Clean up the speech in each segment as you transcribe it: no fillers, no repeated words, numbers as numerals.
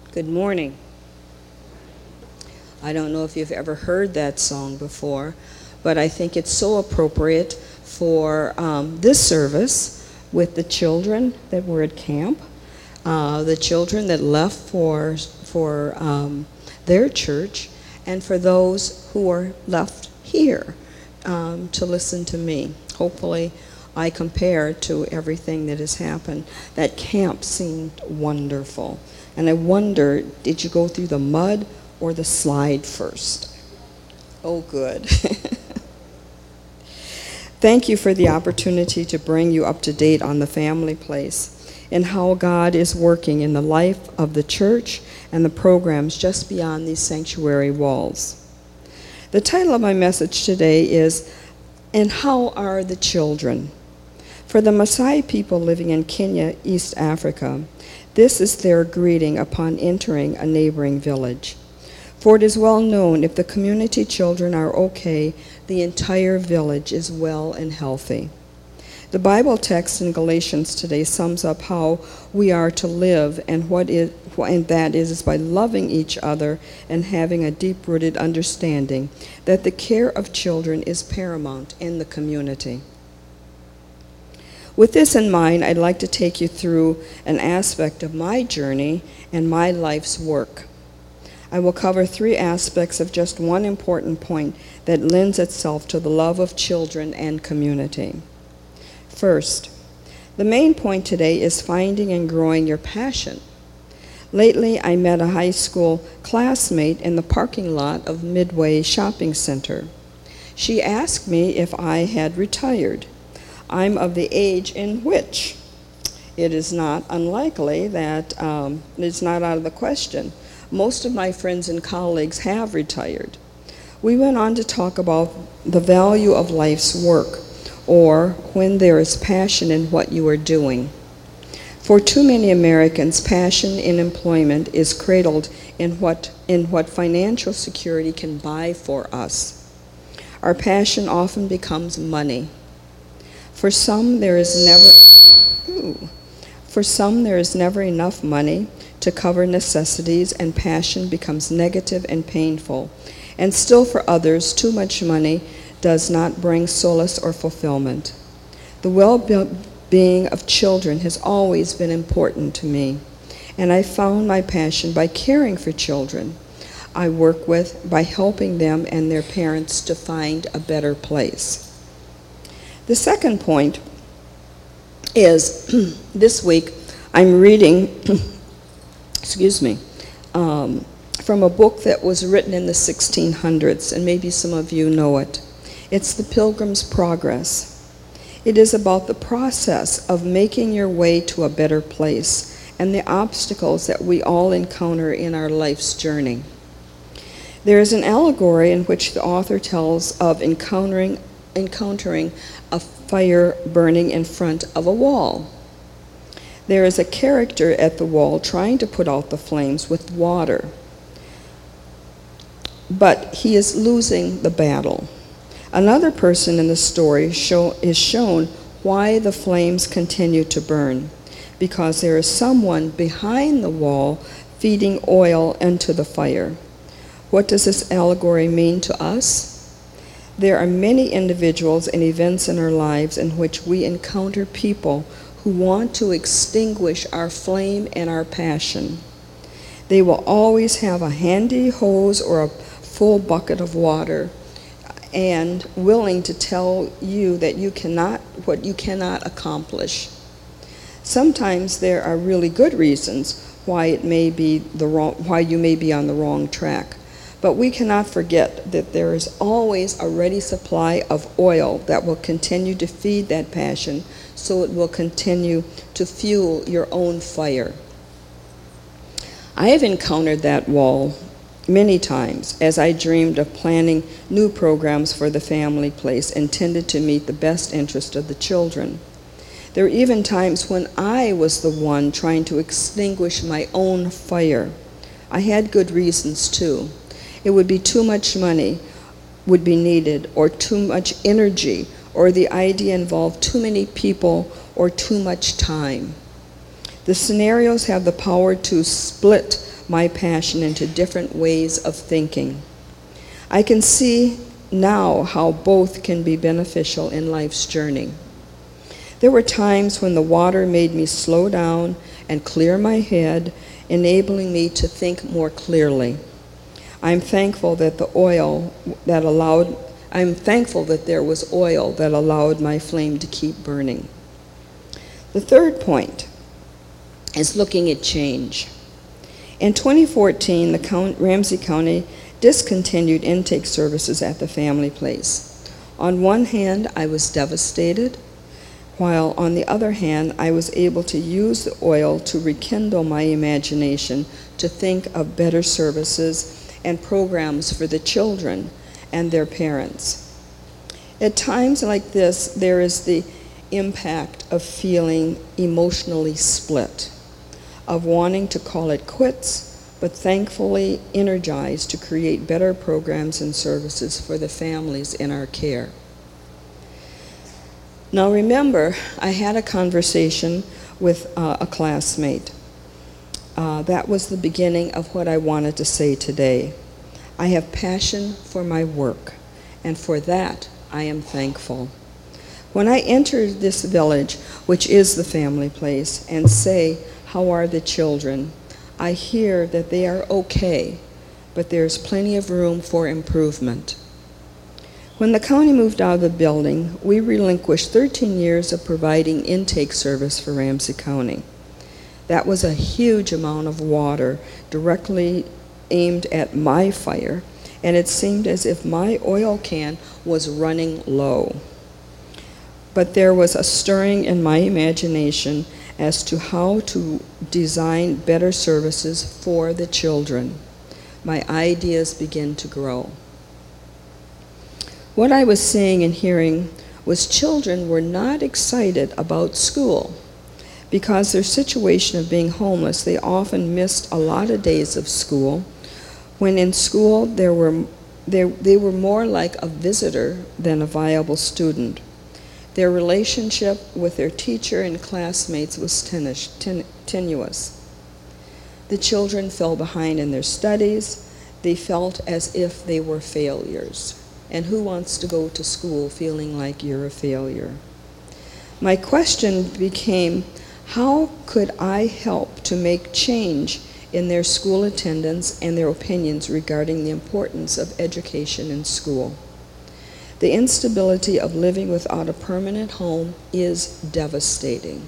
Good morning. I don't know if you've ever heard that song before, but I think it's so appropriate for this service with the children that were at camp, the children that left for their church, and for those who are left here to listen to me. Hopefully, I compare to everything that has happened. That camp seemed wonderful. And I wonder, did you go through the mud or the slide first? Oh, good. Thank you for the opportunity to bring you up to date on the family place and how God is working in the life of the church and the programs just beyond these sanctuary walls. The title of my message today is, "And How Are the Children?" For the Maasai people living in Kenya, East Africa, this is their greeting upon entering a neighboring village. For it is well known if the community children are okay, the entire village is well and healthy. The Bible text in Galatians today sums up how we are to live, and that is by loving each other and having a deep-rooted understanding that the care of children is paramount in the community. With this in mind, I'd like to take you through an aspect of my journey and my life's work. I will cover 3 aspects of just one important point that lends itself to the love of children and community. First, the main point today is finding and growing your passion. Lately, I met a high school classmate in the parking lot of Midway Shopping Center. She asked me if I had retired. I'm of the age in which it is not unlikely that it's not out of the question. Most of my friends and colleagues have retired. We went on to talk about the value of life's work, or when there is passion in what you are doing. For too many Americans, passion in employment is cradled in what financial security can buy for us. Our passion often becomes money. For some, there is never enough money to cover necessities, and passion becomes negative and painful. And still for others, too much money does not bring solace or fulfillment. The well-being of children has always been important to me, and I found my passion by caring for children I work with, by helping them and their parents to find a better place. The second point is, this week I'm reading, from a book that was written in the 1600s, and maybe some of you know it. It's The Pilgrim's Progress. It is about the process of making your way to a better place and the obstacles that we all encounter in our life's journey. There is an allegory in which the author tells of encountering a fire burning in front of a wall. There is a character at the wall trying to put out the flames with water, but he is losing the battle. Another person in the story is shown why the flames continue to burn, because there is someone behind the wall feeding oil into the fire. What does this allegory mean to us? There are many individuals and events in our lives in which we encounter people who want to extinguish our flame and our passion. They will always have a handy hose or a full bucket of water and willing to tell you that what you cannot accomplish. Sometimes there are really good reasons why you may be on the wrong track. But we cannot forget that there is always a ready supply of oil that will continue to feed that passion, so it will continue to fuel your own fire. I have encountered that wall many times as I dreamed of planning new programs for the family place intended to meet the best interest of the children. There were even times when I was the one trying to extinguish my own fire. I had good reasons too. It would be too much money would be needed, or too much energy, or the idea involved too many people, or too much time. The scenarios have the power to split my passion into different ways of thinking. I can see now how both can be beneficial in life's journey. There were times when the water made me slow down and clear my head, enabling me to think more clearly. I'm thankful that there was oil that allowed my flame to keep burning. The third point is looking at change. In 2014, Ramsey County discontinued intake services at the family place. On one hand, I was devastated, while on the other hand, I was able to use the oil to rekindle my imagination to think of better services and programs for the children and their parents. At times like this, there is the impact of feeling emotionally split, of wanting to call it quits, but thankfully energized to create better programs and services for the families in our care. Now remember, I had a conversation with a classmate. That was the beginning of what I wanted to say today. I have passion for my work, and for that I am thankful. When I enter this village, which is the family place, and say, "How are the children?" I hear that they are okay, but there's plenty of room for improvement. When the county moved out of the building, we relinquished 13 years of providing intake service for Ramsey County. That was a huge amount of water directly aimed at my fire, and it seemed as if my oil can was running low. But there was a stirring in my imagination as to how to design better services for the children. My ideas began to grow. What I was seeing and hearing was children were not excited about school. Because their situation of being homeless, they often missed a lot of days of school. When in school, they were more like a visitor than a viable student. Their relationship with their teacher and classmates was tenuous. The children fell behind in their studies. They felt as if they were failures. And who wants to go to school feeling like you're a failure? My question became, how could I help to make change in their school attendance and their opinions regarding the importance of education in school? The instability of living without a permanent home is devastating.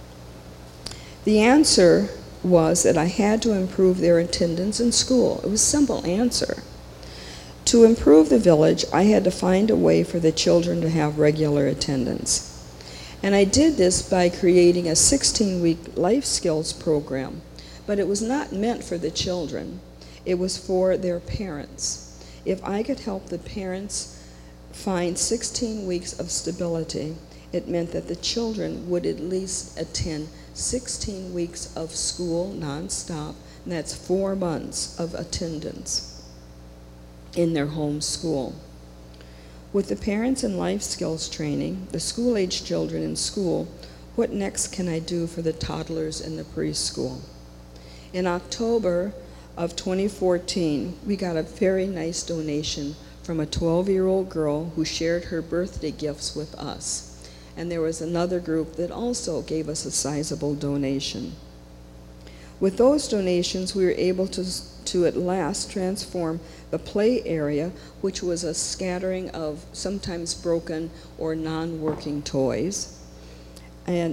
The answer was that I had to improve their attendance in school. It was a simple answer. To improve the village, I had to find a way for the children to have regular attendance. And I did this by creating a 16-week life skills program. But it was not meant for the children. It was for their parents. If I could help the parents find 16 weeks of stability, it meant that the children would at least attend 16 weeks of school nonstop, and that's 4 months of attendance in their home school. With the parents in life skills training, the school-age children in school, what next can I do for the toddlers in the preschool? In October of 2014, we got a very nice donation from a 12-year-old girl who shared her birthday gifts with us. And there was another group that also gave us a sizable donation. With those donations, we were able to at last transform the play area, which was a scattering of sometimes broken or non-working toys. And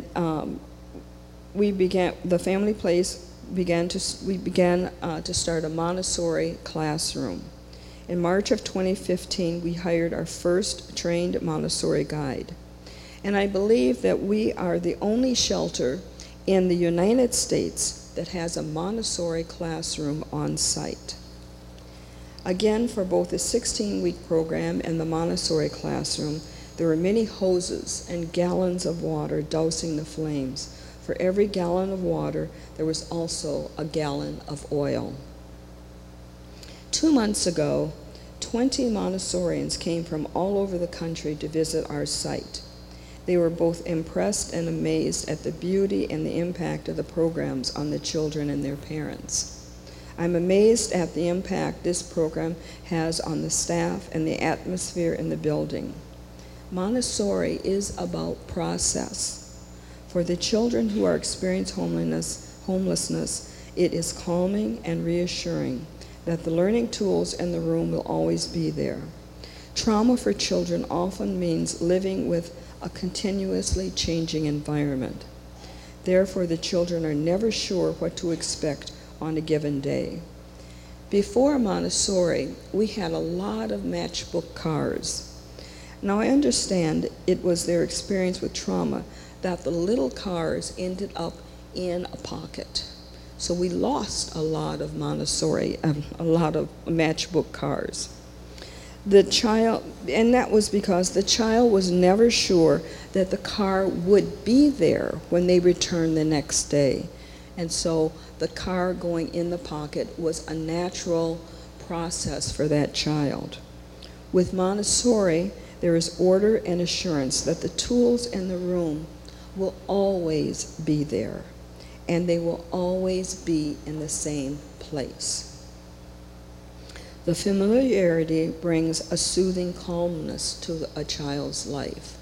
the family place began to start a Montessori classroom. In March of 2015, we hired our first trained Montessori guide. And I believe that we are the only shelter in the United States that has a Montessori classroom on site. Again, for both the 16-week program and the Montessori classroom, there were many hoses and gallons of water dousing the flames. For every gallon of water, there was also a gallon of oil. 2 months ago, 20 Montessorians came from all over the country to visit our site. They were both impressed and amazed at the beauty and the impact of the programs on the children and their parents. I'm amazed at the impact this program has on the staff and the atmosphere in the building. Montessori is about process. For the children who are experiencing homelessness, it is calming and reassuring that the learning tools in the room will always be there. Trauma for children often means living with a continuously changing environment. Therefore, the children are never sure what to expect on a given day. Before Montessori, we had a lot of matchbook cars. Now, I understand it was their experience with trauma that the little cars ended up in a pocket. So we lost a lot of Montessori, a lot of matchbook cars. And that was because the child was never sure that the car would be there when they returned the next day. And so the car going in the pocket was a natural process for that child. With Montessori, there is order and assurance that the tools in the room will always be there, and they will always be in the same place. The familiarity brings a soothing calmness to a child's life.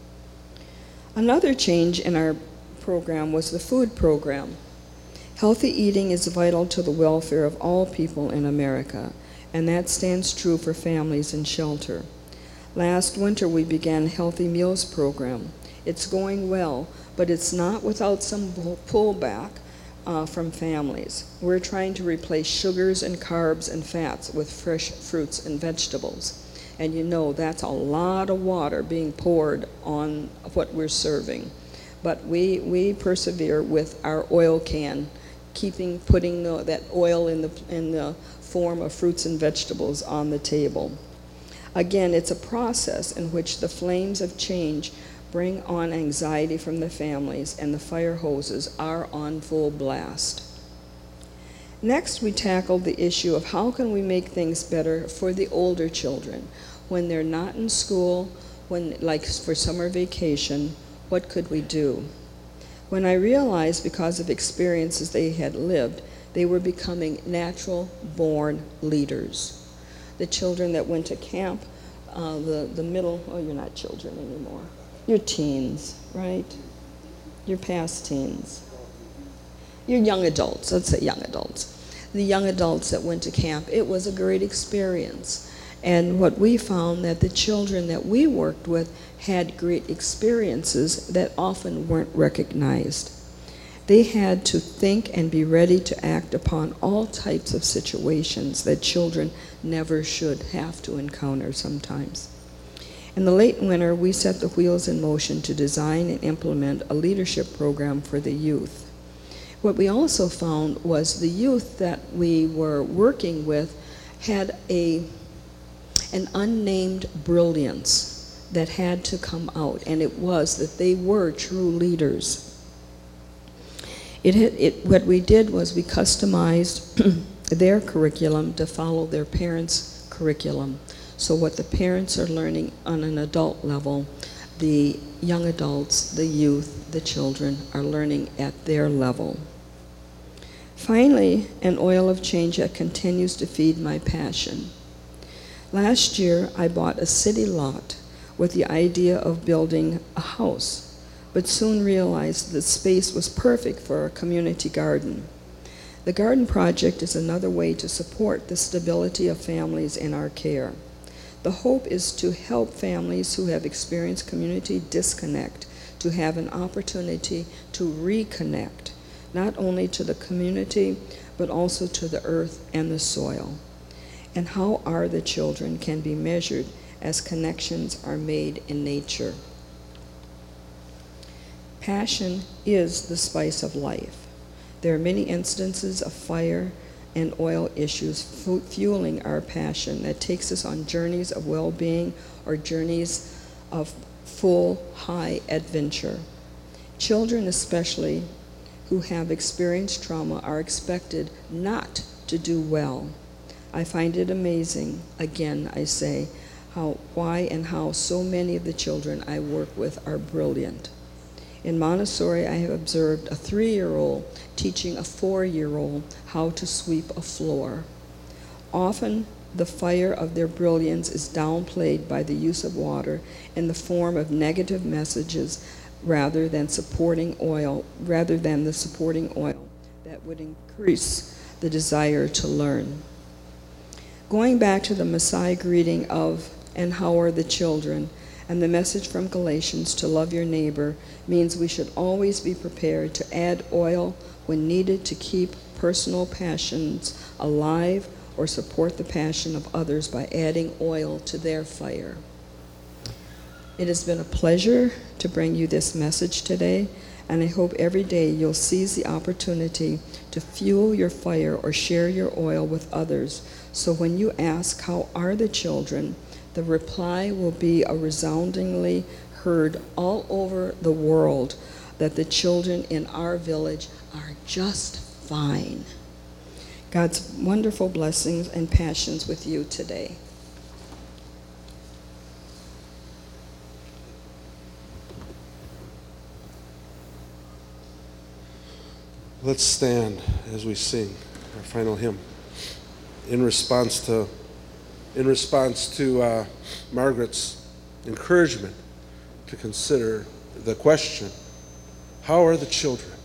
Another change in our program was the food program. Healthy eating is vital to the welfare of all people in America, and that stands true for families in shelter. Last winter, we began a Healthy Meals program. It's going well, but it's not without some pullback from families. We're trying to replace sugars and carbs and fats with fresh fruits and vegetables. And you know that's a lot of water being poured on what we're serving. But we persevere with our oil can, putting that oil in the form of fruits and vegetables on the table. Again, it's a process in which the flames of change bring on anxiety from the families, and the fire hoses are on full blast. Next, we tackled the issue of how can we make things better for the older children when they're not in school, like for summer vacation. What could we do? When I realized, because of experiences they had lived, they were becoming natural-born leaders. The children that went to camp, the middle, you're not children anymore. You're teens, right? You're past teens. You're young adults, let's say young adults. The young adults that went to camp, it was a great experience. And what we found that the children that we worked with had great experiences that often weren't recognized. They had to think and be ready to act upon all types of situations that children never should have to encounter sometimes. In the late winter, we set the wheels in motion to design and implement a leadership program for the youth. What we also found was the youth that we were working with had an unnamed brilliance that had to come out, and it was that they were true leaders. What we did was we customized their curriculum to follow their parents' curriculum. So what the parents are learning on an adult level, the young adults, the youth, the children are learning at their level. Finally, an oil of change that continues to feed my passion. Last year, I bought a city lot with the idea of building a house, but soon realized the space was perfect for a community garden. The garden project is another way to support the stability of families in our care. The hope is to help families who have experienced community disconnect to have an opportunity to reconnect, not only to the community, but also to the earth and the soil. And how are the children can be measured as connections are made in nature. Passion is the spice of life. There are many instances of fire and oil issues fueling our passion that takes us on journeys of well-being or journeys of full, high adventure. Children especially who have experienced trauma are expected not to do well. I find it amazing, again I say, how so many of the children I work with are brilliant. In Montessori, I have observed a 3-year-old teaching a 4-year-old how to sweep a floor. Often, the fire of their brilliance is downplayed by the use of water in the form of negative messages rather than the supporting oil that would increase the desire to learn. Going back to the Messiah greeting of, "And how are the children?" and the message from Galatians to love your neighbor means we should always be prepared to add oil when needed to keep personal passions alive or support the passion of others by adding oil to their fire. It has been a pleasure to bring you this message today, and I hope every day you'll seize the opportunity to fuel your fire or share your oil with others, so when you ask, "How are the children?" the reply will be a resoundingly heard all over the world that the children in our village are just fine. God's wonderful blessings and passions with you today. Let's stand as we sing our final hymn in response to Margaret's encouragement to consider the question, how are the children?